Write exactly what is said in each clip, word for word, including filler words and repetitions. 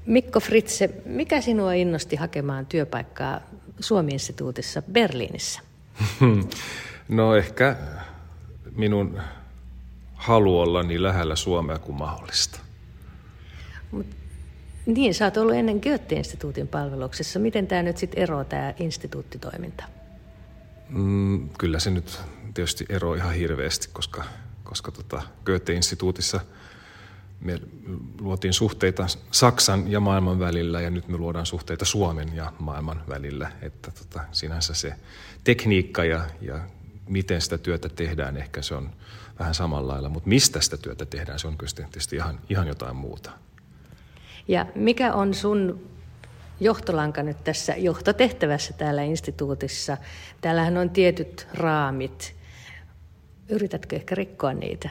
Mikko Fritzse, mikä sinua innosti hakemaan työpaikkaa Suomi-instituutissa Berliinissä? No ehkä minun halu olla niin lähellä Suomea kuin mahdollista. Mut, niin, sä oot ollut ennen Goethe-instituutin palveluksessa. Miten tämä nyt sitten eroaa, tämä instituuttitoiminta? Mm, kyllä se nyt tietysti eroaa ihan hirveästi, koska, koska tota Goethe-instituutissa me luotiin suhteita Saksan ja maailman välillä ja nyt me luodaan suhteita Suomen ja maailman välillä. Että tota, sinänsä se tekniikka ja, ja miten sitä työtä tehdään, ehkä se on vähän samalla lailla, mutta mistä sitä työtä tehdään, se on tietysti ihan, ihan jotain muuta. Ja mikä on sun johtolanka nyt tässä johtotehtävässä täällä instituutissa? Täällähän on tietyt raamit. Yritätkö ehkä rikkoa niitä?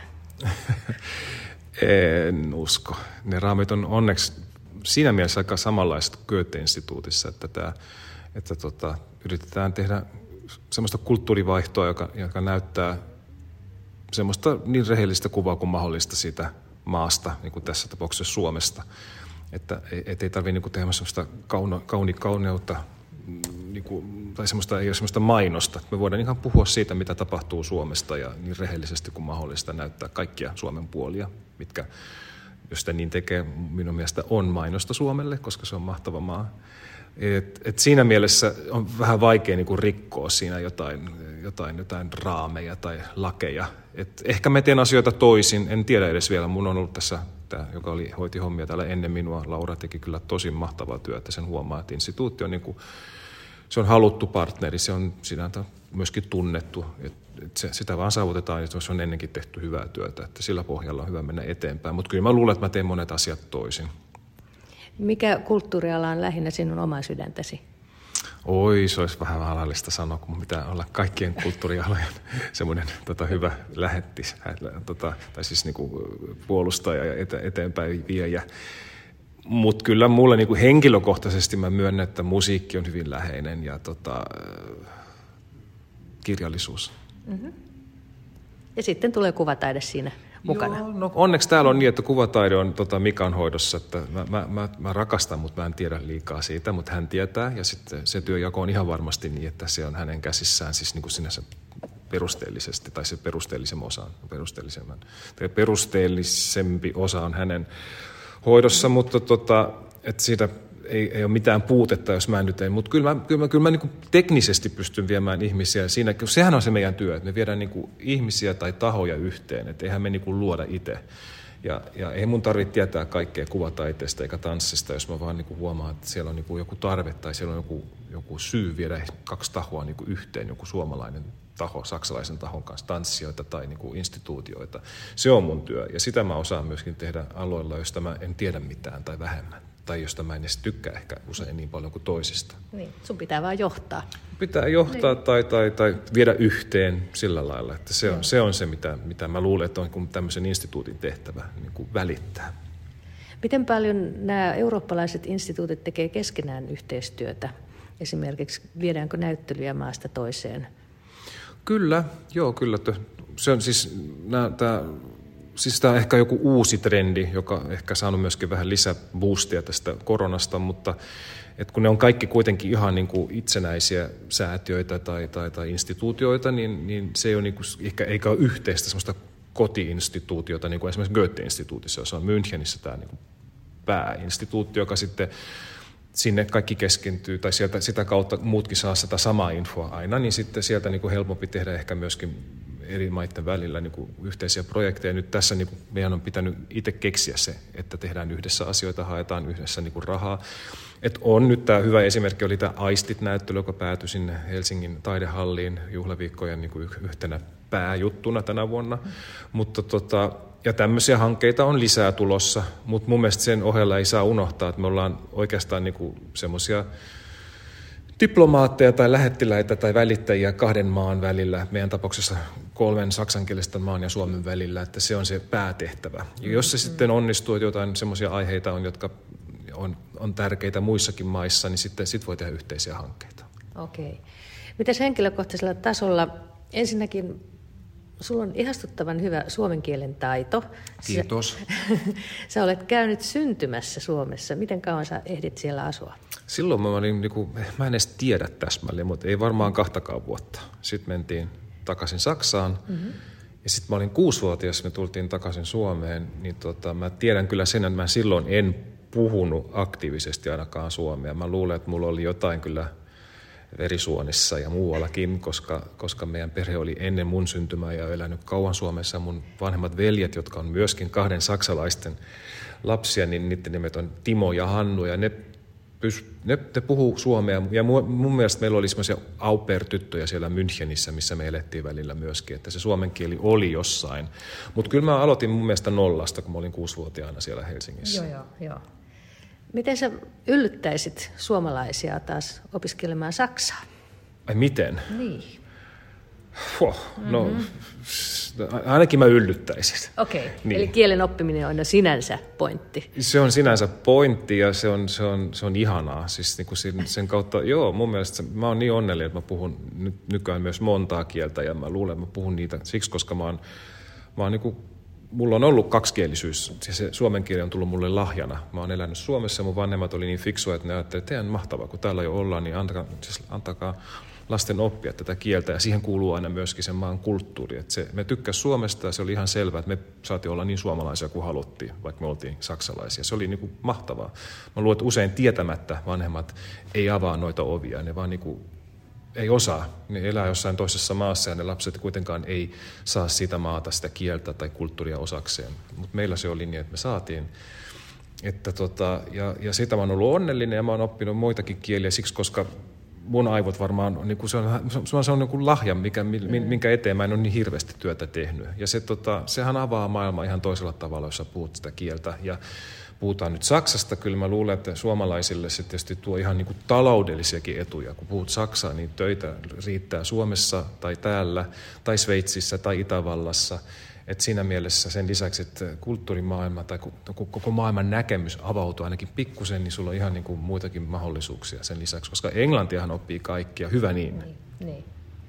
En usko. Ne raamit on onneksi siinä mielessä aika samanlaiset Goethe-instituutissa, että, tämä, että tota, yritetään tehdä semmoista kulttuurivaihtoa, joka, joka näyttää semmoista niin rehellistä kuvaa kuin mahdollista siitä maasta, niin kuin tässä tapauksessa Suomesta. Että et ei tarvitse niin tehdä semmoista kauna, kauni, kauneutta, niin kuin, tai semmoista, ei ole semmoista mainosta. Me voidaan ihan puhua siitä, mitä tapahtuu Suomesta ja niin rehellisesti kuin mahdollista näyttää kaikkia Suomen puolia, mitkä, jos sitä niin tekee, minun mielestä on mainosta Suomelle, koska se on mahtava maa. Et, et siinä mielessä on vähän vaikea niin kuin rikkoa siinä jotain, jotain, jotain raameja tai lakeja. Et ehkä mä teen asioita toisin, en tiedä edes vielä. Mun on ollut tässä, tämä, joka oli, hoiti hommia täällä ennen minua, Laura teki kyllä tosi mahtavaa työtä. Sen huomaa, että instituutti on, niin kuin, se on haluttu partneri, se on sinänsä myöskin tunnettu. Et, et se, sitä vaan saavutetaan, että se on ennenkin tehty hyvää työtä, että sillä pohjalla on hyvä mennä eteenpäin. Mutta kyllä mä luulen, että mä teen monet asiat toisin. Mikä kulttuuriala on lähinnä sinun oma sydäntäsi? Oi, se olisi vähän vaarallista sanoa, kun pitää olla kaikkien kulttuurialojen semmoinen tota, hyvä lähettis, tota, tai siis niinku puolustaja ja ete, eteenpäin viejä. Mutta kyllä mulle niinku henkilökohtaisesti mä myönnän, että musiikki on hyvin läheinen ja tota, kirjallisuus. Mm-hmm. Ja sitten tulee kuvataide siinä mukana. Joo, no onneksi täällä on niin, että kuvataide on tota Mikan hoidossa, että mä, mä, mä, mä rakastan, mutta mä en tiedä liikaa siitä, mutta hän tietää ja sitten se työjako on ihan varmasti niin, että se on hänen käsissään siis niin kuin sinänsä perusteellisesti, tai se perusteellisempi osa on perusteellisemman, tai perusteellisempi osa on hänen hoidossa, mutta tota, että siitä ei, ei ole mitään puutetta, jos mä en nyt ei, mutta kyllä mä, kyllä mä, kyllä mä niin kuin teknisesti pystyn viemään ihmisiä siinä, sehän on se meidän työ, että me viedään niin kuin ihmisiä tai tahoja yhteen, että eihän me niin kuin luoda itse. Ja, ja ei mun tarvitse tietää kaikkea kuvataiteesta eikä tanssista, jos mä vaan niin kuin huomaan, että siellä on niin kuin joku tarve tai siellä on joku, joku syy viedä kaksi tahoa niin kuin yhteen, joku suomalainen taho saksalaisen tahon kanssa, tanssijoita tai niin kuin instituutioita. Se on mun työ ja sitä mä osaan myöskin tehdä aloilla, joista mä en tiedä mitään tai vähemmän. Tai josta mä en edes tykkää ehkä usein niin paljon kuin toisista. Niin, sun pitää vaan johtaa. Pitää johtaa niin. tai, tai, tai viedä yhteen sillä lailla, että se on se, on se mitä, mitä mä luulen, että on tämmöisen instituutin tehtävä niin kuin välittää. Miten paljon nämä eurooppalaiset instituutit tekee keskenään yhteistyötä? Esimerkiksi viedäänkö näyttelyjä maasta toiseen? Kyllä, joo kyllä. Se on siis nämä, tämä... Siis tämä on ehkä joku uusi trendi, joka ehkä saanut myöskin vähän lisäboostia tästä koronasta, mutta et kun ne on kaikki kuitenkin ihan niin kuin itsenäisiä säätiöitä tai, tai, tai instituutioita, niin, niin se ei ole niin kuin, ehkä, eikä ole yhteistä semmoista koti-instituutiota, niin kuin esimerkiksi Goethe-instituutissa, jossa on Münchenissä tämä niin kuin pääinstituutti, joka sitten sinne kaikki keskittyy, tai sieltä, sitä kautta muutkin saa sitä samaa infoa aina, niin sitten sieltä niin kuin helpompi tehdä ehkä myöskin eri maiden välillä niin kuin yhteisiä projekteja. Nyt tässä niin kuin meidän on pitänyt itse keksiä se, että tehdään yhdessä asioita, haetaan yhdessä niin kuin rahaa. Et on nyt tämä hyvä esimerkki, oli tämä Aistit-näyttely, joka päätyi sinne Helsingin taidehalliin juhlaviikkojen niin kuin yhtenä pääjuttuna tänä vuonna. Mm. Mutta tota, ja tämmöisiä hankkeita on lisää tulossa, mutta mun mielestä sen ohella ei saa unohtaa, että me ollaan oikeastaan niin kuin semmoisia diplomaatteja tai lähettiläitä tai välittäjiä kahden maan välillä, meidän tapauksessa kolmen saksankielisten maan ja Suomen välillä, että se on se päätehtävä. Ja jos se mm. sitten onnistuu, että jotain semmoisia aiheita on, jotka on, on tärkeitä muissakin maissa, niin sitten sit voi tehdä yhteisiä hankkeita. Okei. Mitäs henkilökohtaisella tasolla? Ensinnäkin sulla on ihastuttavan hyvä suomen kielen taito. Kiitos. Sä, sä olet käynyt syntymässä Suomessa. Miten kauan sä ehdit siellä asua? Silloin mä olin, niin kuin, mä en edes tiedä täsmälleen, mutta ei varmaan kahtakaan vuotta. Sitten mentiin takaisin Saksaan. Mm-hmm. Ja sitten mä olin kuusivuotias, me tultiin takaisin Suomeen. Niin tota, mä tiedän kyllä sen, että mä silloin en puhunut aktiivisesti ainakaan suomea. Mä luulen, että mulla oli jotain kyllä verisuonissa ja muuallakin, koska, koska meidän perhe oli ennen mun syntymää ja elänyt kauan Suomessa. Mun vanhemmat veljet, jotka on myöskin kahden saksalaisten lapsia, niin niiden nimet on Timo ja Hannu, ja ne, pys, ne, ne puhuu suomea. Ja mun, mun mielestä meillä oli semmoisia au pair-tyttöjä siellä Münchenissä, missä me elettiin välillä myöskin, että se suomen kieli oli jossain. Mutta kyllä mä aloitin mun mielestä nollasta, kun mä olin kuusivuotiaana siellä Helsingissä. Joo, joo, joo. Miten sä yllyttäisit suomalaisia taas opiskelemaan saksaa? Ai miten? Niin. Huh, no, mm-hmm. ainakin mä yllyttäisin. Okei, okay. Niin. Eli kielen oppiminen on sinänsä pointti. Se on sinänsä pointti ja se on, se on, se on ihanaa. Siis niin kuin sen, sen kautta, joo, mun mielestä se, mä oon niin onnellinen, että mä puhun nyt, nykyään myös montaa kieltä ja mä luulen, että mä puhun niitä siksi, koska mä oon, mä oon niin kuin, mulla on ollut kaksikielisyys, ja se suomen kieli on tullut mulle lahjana. Mä oon elänyt Suomessa ja mun vanhemmat oli niin fiksua, että ne ajattelivat, että teidän mahtavaa, kun täällä jo ollaan, niin antakaa, siis antakaa lasten oppia tätä kieltä. Ja siihen kuuluu aina myöskin sen maan kulttuuri. Että se, me tykkäs Suomesta ja se oli ihan selvää, että me saatiin olla niin suomalaisia kuin haluttiin, vaikka me oltiin saksalaisia. Se oli niin kuin mahtavaa. Mä luulen, että usein tietämättä vanhemmat ei avaa noita ovia, ne vaan niin kuin ei osaa. Ne elää jossain toisessa maassa ja ne lapset kuitenkaan ei saa sitä maata, sitä kieltä tai kulttuuria osakseen. Mutta meillä se oli niin, että me saatiin. Että tota, ja, ja siitä mä oon ollut onnellinen ja mä oon oppinut muitakin kieliä siksi, koska mun aivot varmaan, niin kuin se on, se on, se on niin kuin lahja, mikä, minkä eteen mä en ole niin hirveästi työtä tehnyt. Ja se, tota, sehän avaa maailmaa ihan toisella tavalla, jos sä puhut sitä kieltä. Ja puhutaan nyt Saksasta, kyllä mä luulen, että suomalaisille se tietysti tuo ihan niin kuin taloudellisiakin etuja. Kun puhut Saksaa, niin töitä riittää Suomessa tai täällä, tai Sveitsissä tai Itävallassa. Et siinä mielessä sen lisäksi, että kulttuurimaailma tai koko maailman näkemys avautuu ainakin pikkusen, niin sulla on ihan niin kuin muitakin mahdollisuuksia sen lisäksi, koska englantiahan oppii kaikkia, hyvä niin. Niin, niin.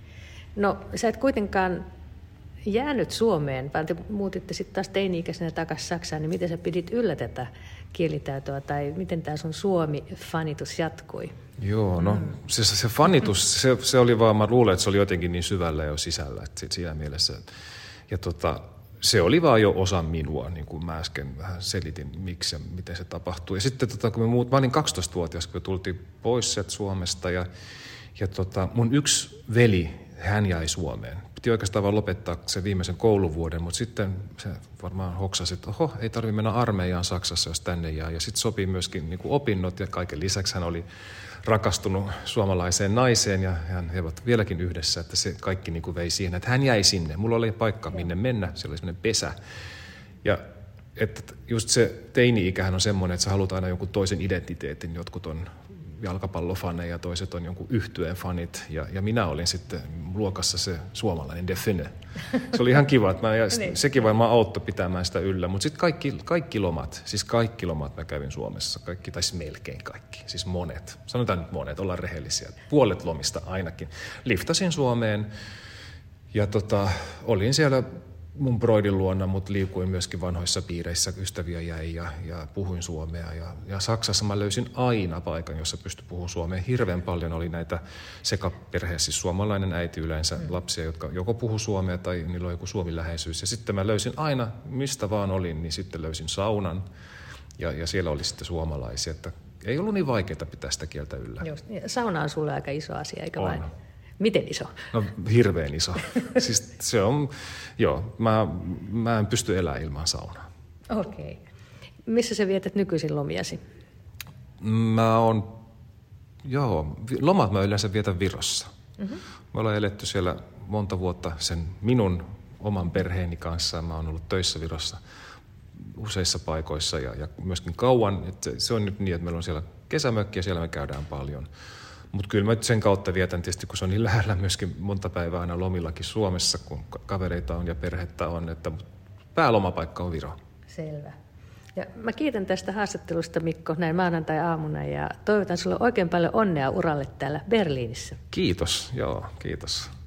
No sä et kuitenkaan jäänyt Suomeen, vaan te muutitte sitten taas teini-ikäisenä takaisin Saksaan, niin miten sä pidit yllä tätä kielitaitoa tai miten tämä sun Suomi-fanitus jatkui? Joo, no mm. se, se fanitus, se, se oli vaan, mä luulen, että se oli jotenkin niin syvällä jo sisällä, että siinä mielessä. Ja tota, se oli vaan jo osa minua, niin kuin mä äsken vähän selitin, miksi ja miten se tapahtui. Ja sitten tota, kun me muut, mä olin kaksitoistavuotias, kun me tultiin pois sieltä Suomesta ja, ja tota, mun yksi veli, hän jäi Suomeen. Piti oikeastaan vaan lopettaa sen viimeisen kouluvuoden, mutta sitten se varmaan hoksasi, että oho, ei tarvitse mennä armeijaan Saksassa, jos tänne jää. Ja sitten sopii myöskin niin kuin opinnot ja kaiken lisäksi hän oli rakastunut suomalaiseen naiseen ja he ovat vieläkin yhdessä, että se kaikki niin kuin vei siihen, että hän jäi sinne. Mulla oli paikka minne mennä, siellä oli semmoinen pesä. Ja että just se teini-ikähän on semmoinen, että sä haluat aina jonkun toisen identiteetin, jotkut on jalkapallofaneja ja toiset on jonkun yhtyeen fanit. Ja, ja minä olin sitten luokassa se suomalainen define. Se oli ihan kiva, että mä, ja sekin varmaan auttoi pitämään sitä yllä. Mutta sitten kaikki, kaikki lomat, siis kaikki lomat mä kävin Suomessa. Kaikki, tai melkein kaikki, siis monet. Sanotaan nyt monet, ollaan rehellisiä. Puolet lomista ainakin. Liftasin Suomeen ja tota, olin siellä mun broidin luona, mutta liikuin myöskin vanhoissa piireissä, ystäviä jäi ja, ja puhuin suomea. Ja, ja Saksassa mä löysin aina paikan, jossa pystyi puhumaan suomea. Hirveän paljon oli näitä sekaperheessä, siis suomalainen äiti yleensä, mm. lapsia, jotka joko puhu suomea tai niillä on joku suomiläheisyys. Ja sitten mä löysin aina, mistä vaan olin, niin sitten löysin saunan ja, ja siellä oli sitten suomalaisia. Että ei ollut niin vaikeaa pitää sitä kieltä yllä. Just, sauna on sulle aika iso asia, eikö on. Vain? Miten iso? No hirveän iso. Siis se on, joo, mä, mä en pysty elämään ilman saunaa. Okei. Okay. Missä sä vietät nykyisin lomiasi? Mä oon, joo, lomat mä yleensä vietän Virossa. Mm-hmm. Me ollaan eletty siellä monta vuotta sen minun oman perheeni kanssa. Mä oon ollut töissä Virossa useissa paikoissa ja, ja myöskin kauan. Et se on nyt niin, että meillä on siellä kesämökki ja siellä me käydään paljon. Mutta kyllä mä sen kautta vietän tietysti, kun se on niin lähellä myöskin monta päivää aina lomillakin Suomessa, kun kavereita on ja perhettä on, että päälomapaikka on Viro. Selvä. Ja mä kiitän tästä haastattelusta, Mikko, näin maanantai-aamuna ja toivotan sulle oikein paljon onnea uralle täällä Berliinissä. Kiitos, joo, kiitos.